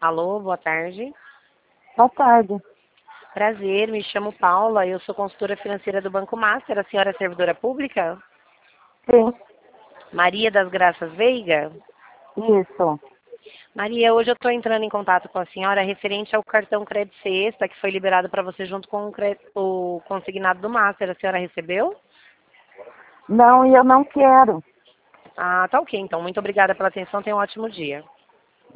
Alô, boa tarde. Boa tarde. Prazer, me chamo Paula, eu sou consultora financeira do Banco Master. A senhora é servidora pública? Sim, Maria das Graças Veiga? isso. Maria, hoje eu estou entrando em contato com a senhora referente ao cartão Crédito Sexta que foi liberado para você junto com o consignado do Master. A senhora recebeu? Não, e eu não quero. Ah, tá ok, então. Muito obrigada pela atenção. Tenha um ótimo dia.